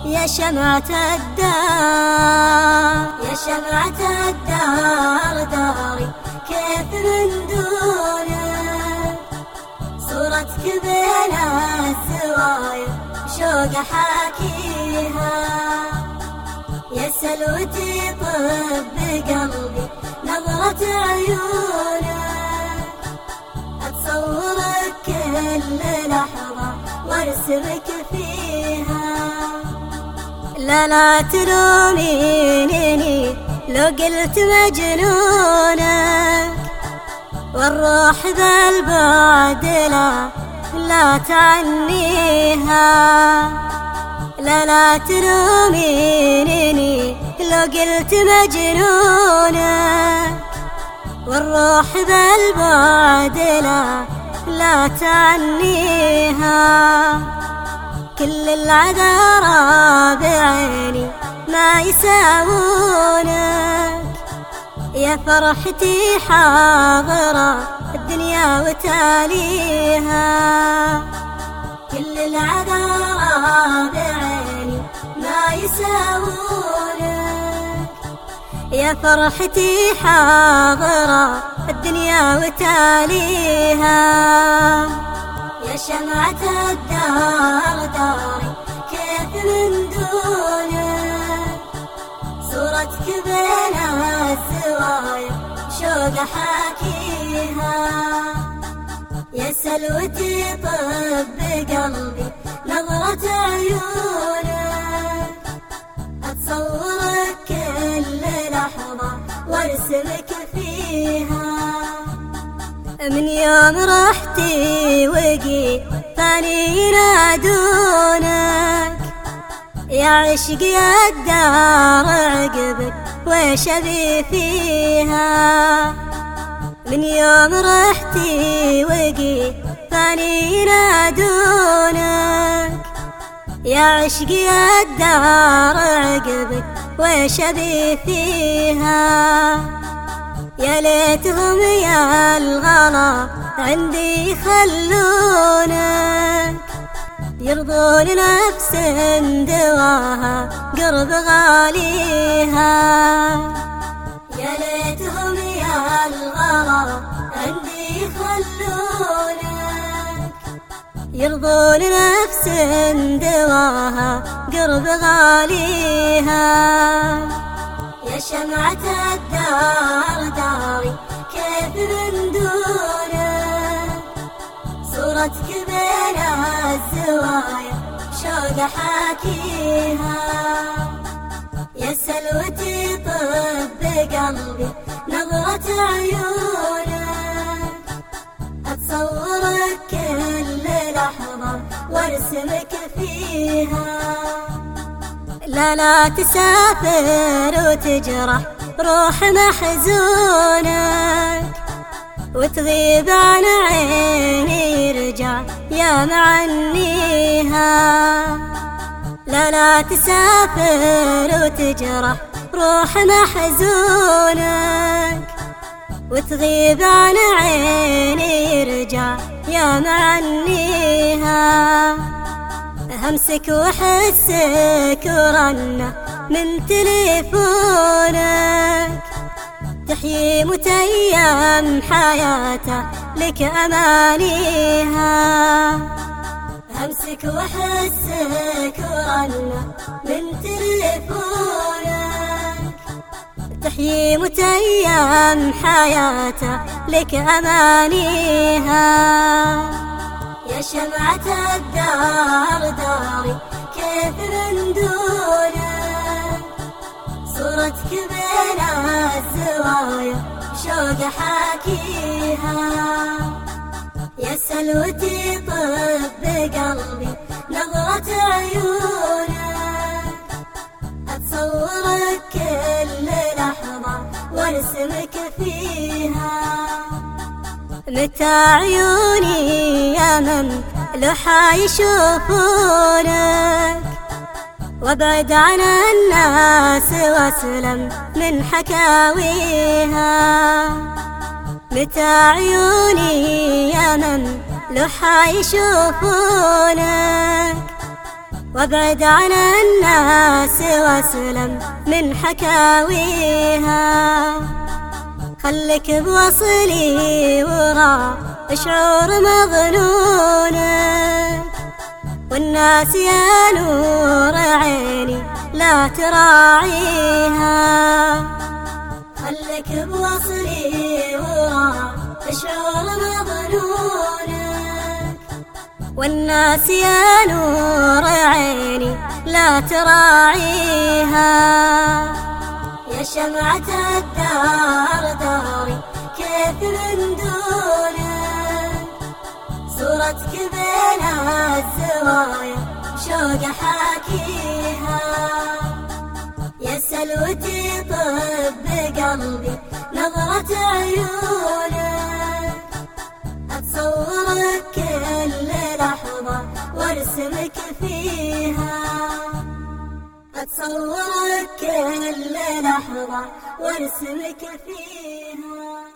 يا شمعة الدار، يا شمعة الدار داري كيف من دونك، صورتك بين الزوايا شوق حاكيها، يا سلوتي طب بقلبي نظرة عيونك، أتصورك كل لحظة وارسمك فيها. لا لا تلوميني لو قلت مجنونك، والروح بالبعد لا تعنيها. لا لا تلوميني لو قلت مجنونك، والروح بالبعد لا تعنيها. كل العذارى بعيني ما يساوونك، يا فرحتي حاضرة الدنيا وتاليها. كل العذارى بعيني ما يساوونك، يا فرحتي حاضرة الدنيا وتاليها. يا شمعة الدار داري كيف من دونك، صورتك بين الزوايا شوق حاكيها، يا سلوتي طب بقلبي نظرة عيونك، أتصورك كل لحظة وارسمك فيها. من يوم رحتي وقي ثاني ينادونك، يا عشقي الدار عقبك ويش أبي فيها. من يوم رحتي وقي ثاني ينادونك، يا عشقي الدار عقبك ويش أبي فيها. يا ليتهم يا الغلا عندي يخلونك، يرضون نفس دواها قرب غاليها. يا ليتهم يا الغلا عندي يخلونك، يرضون نفس دواها قرب غاليها. يا شمعة الدار داري كيف من دونك، صورتك بين الزوايا شوق حاكيها، يا سلوتي طب بقلبي نظرة عيونك، أتصورك كل لحظة وارسمك فيها. لا لا تسافر وتجرح روح محزونك، وتغيب عن عيني يرجع يا معنيها. لا لا تسافر وتجرح روح محزونك، وتغيب عن عيني يرجع يا معنيها. همسك وحسك ورنة من تليفونك، تحيي متيم حياته لك أمانيها. همسك وحسك ورنة من تليفونك، تحيي متيم حياته لك أمانيها. يا شمعة الدار داري كيف من دونك، صورتك بين الزوايا شوق حاكيها، يا سلوتي طب بقلبي نظرة عيونك، أتصورك كل لحظة وارسمك فيها. متى عيوني يا من لحى يشوفونك، وابعد عن الناس واسلم من حكاويها. متى عيوني يا من لحى يشوفونك، وابعد عن الناس واسلم من حكاويها. خلك بوصلي ورا شعور مظنونك، والناس يا نور عيني لا تراعيها. خلك بوصلي ورا شعور مظنونك، والناس يا نور عيني لا تراعيها. يا شمعة الدار داري كيف من دونك، صورتك بين الزوايا شوق حاكيها. يا سلوتي طب قلبي نظرة عيونك، أتصورك كل لحظة وارسمك فيها. أتصورك كل لحظة وارسمك فيها.